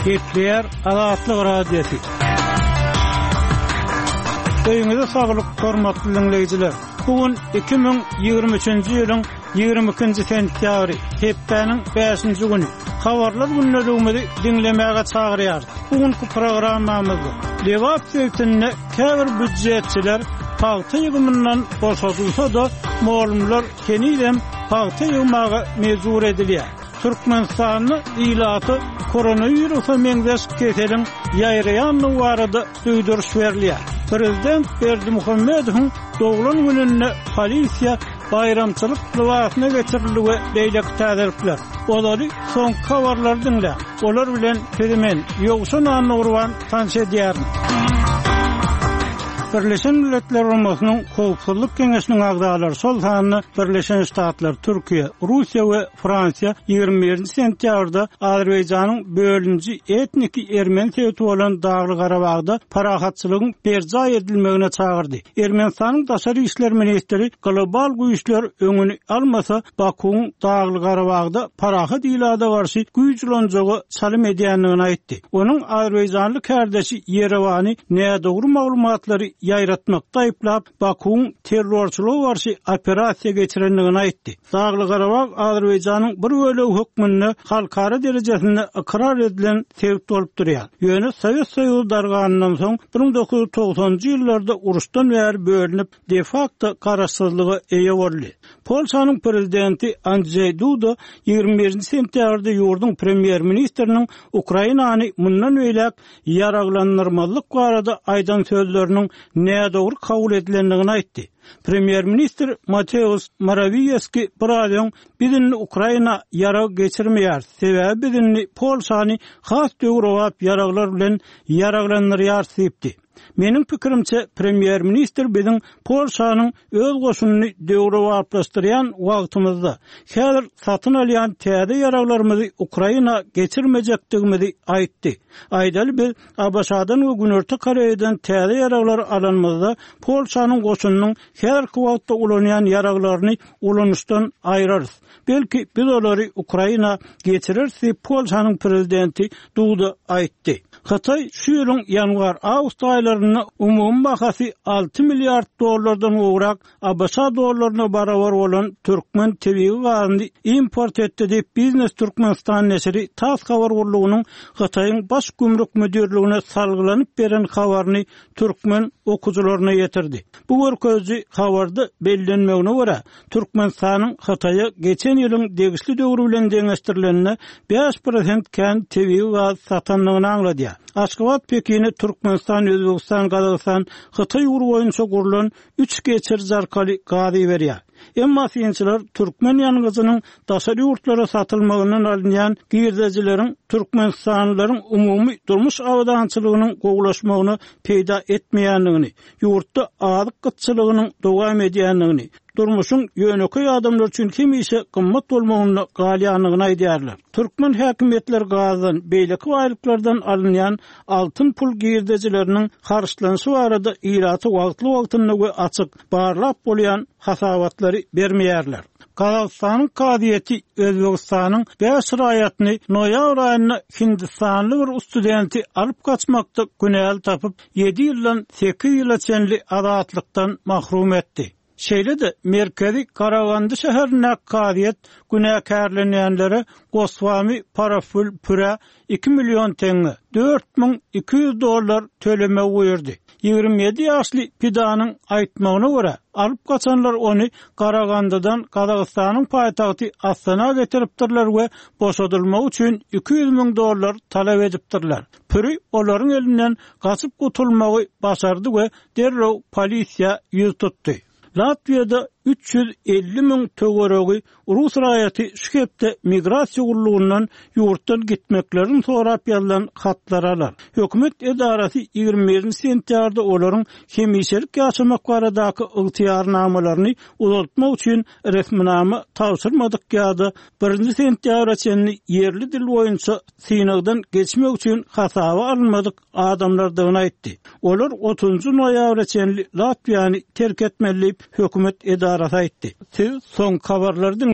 Getler Azatlyk Radiosu. Öýüňizde saglyk hormatly dinleýijiler. Bugün 2023-nji ýylyň 22-nji sentýabry, hepdeniň 5-nji güni. Habarlar günlerimizi dinlemäge çagyrýar. Bugünkü programmamyzda Lewap sewtine käbir büdjetçiler paýta ýygymyndan boşadylsa-da, molumlar keniden paýta ýygmaga mejbur edilýär. Türkmenistanyň ilaty koronawirusa meňzeş keseliň ýaýraýanlygy barada söýdürüş berilýär. Prezident Berdimuhammedowyň doglan gününe polisiýa bayramçylyk libasyna geçirilýär beýlek täzirler. Olary soň habarlar dinle. Olar bilen Fedemen ýogşan anurwan tanş edýär. Birleşen Milletler Uramasının Howpsuzlyk Keňeşiniň agdalary sultany Birleşen Ştatlar, Türkiýe, Russiýa we Fransiýa 21-nji sentýabrda Azerbaýjanyň bölünji etnik ermen sewti bolan Dagly Garabagda parahatçylygyň berja edilmegine çagyrdy. Ermenistanyň daşary işler ministri global güýçler öňüni almasa Bakuň Dagly Garabagda parahat ilada garşy güýçlenjegi çalym edýändigini aýtdy. Onuň Azerbaýjanly kärdeşi Yerewany nädogry maglumatlary ýaýratmakda aýplap Bakuň terrorçylyga garşy operasiýa geçirendigini aýtdy. Dagly Garabag Azerbaýjanyň bir bölegi hökmüne halkara derejesinde ikrar edilen sewt bolup durýar. Ýöne Sowet Soýuzy darganynyň soň 1990-njy ýyllarda uruşdan bäri bölünip de facto garaşsyzlyga eýe boldy. Polşanyň prezidenti Andrzej Duda 21-nji sentýabrda ýurdun premier ministriniň Ukrainany mundan öýläp ýaraglandyrmalyk barada aýdan sözleriniň nädogry kabul edilendigini aýtdy. Premier ministr Mateusz Morawiecki birazdan bizini Ukraina yarag geçirmeýär. Sebäbi bizini Polşany has döwrewap yaraglar bilen yaraglandyrýar diýipdi. Mening pikirimçe premier ministr biziň Polşanyň öz goşunyny döwrewaplaşdyrýan wagtymyzda häzir satyn alýan täze yaraglarymyzy Ukraina geçirmejekdigimizi aýtdy. Aýdaly biz Abaşadan we Günörtü Koreýadan täze yaraglar alanmazda Polşanyň goşunynyň häzirki wagtda ulanýan yaraglaryny ulanışdan aýrarys. Belki biz olary Ukraina geçirirsi Polşanyň prezidenti Duda aýtdy. Hatay şu ýylyň ýanwar-awgust aýlaryna umumy bahasy 6 milliard dollardan ugrak Abaşa dollaryna barabar bolan türkmen tebii gazyny import etdi diýip Biznes Türkmenistan neşri tas habar gurulugynyň Hataýyň baş gümrük müdürligine salgylanyp beren habaryny türkmen okuwçylaryna ýetirdi. Bu görkezji habarda bellenmegine görä Türkmenistanyň Hataýa geçen ýylyň degişli döwrü bilen deňeşdirilenine 5% kän tebii gaz satanlygyny aňlady. Aşgabat Pekini Türkmenistan, Özbegistan, Kazakistan, Hıtay uru boyunca kurulan 3 geçir zarkaly gazy berýär. Emma synçylar Türkmen ýangyzynyň daşary ýurtlara satylmagynyň alynýan girdejileriň Türkmenistanlylaryň umumy durmuş awdançylygynyň gowlaşmagyny peýda etmeýändigini, ýurtda azyk gytçylygynyň dowam edýändigini, durmuşun ýöneköy adamlar üçin hemişe gymmat bolmagyny galýanygyny aýdýarlar. Türkmen häkimetler gazydan beýleki waýlyklardan alynýan altyn pul girdejileriniň harçlanşy barada ýylaty wagtly we açyk barlap bolýan hasabatlary bermeýärler. Kazakistanyň kadiýeti Özbegistanyň 5 raýatyny noýabr aýyna Hindistanly bir studenti alyp kaçmakda günäl tapyp 7 ýyldan 8 ýyla çenli azatlykdan mahrum etdi. Şeýle de merkezi Karagandy şäherine kadiýet günäkärlenýänlere Goswami paraful püre 2 milyon teňe 4200 dollar төлeme goýurdy. 27 ýaşly Pidanyň aýtmagyna görä alyp kaçanlar ony Karagandydan Kazakistanyň paýtagty Astana getiripdirler we boşadylmak üçin 200 000 dollar talap edipdirler. Püri olaryň elinden gaçyp gutulmagy başardy we derrew polisiýa ýüz tutdy. Latviýada 350 000 töweregi Rus raýaty şu hepde migrasiýa gurulugynyň ýurtdan gitmeklerini sorap ýazylan hatlar alar. Hökümet edarasy 21 sentýarda olaryň hemişelik ýaşamak baradaky ygtyýarnamalaryny uzatmak üçin resminama tawsyrmadyk ýa-da 1 sentýabra çenli yerli dil boýunça synagdan geçmek üçin hasaba alınmadyk adamlardygyny aýtdy. Olar 30 noýabra çenli Latviýany terk etmeli hökümet edarasy aýtdy. Siz soň habarlardan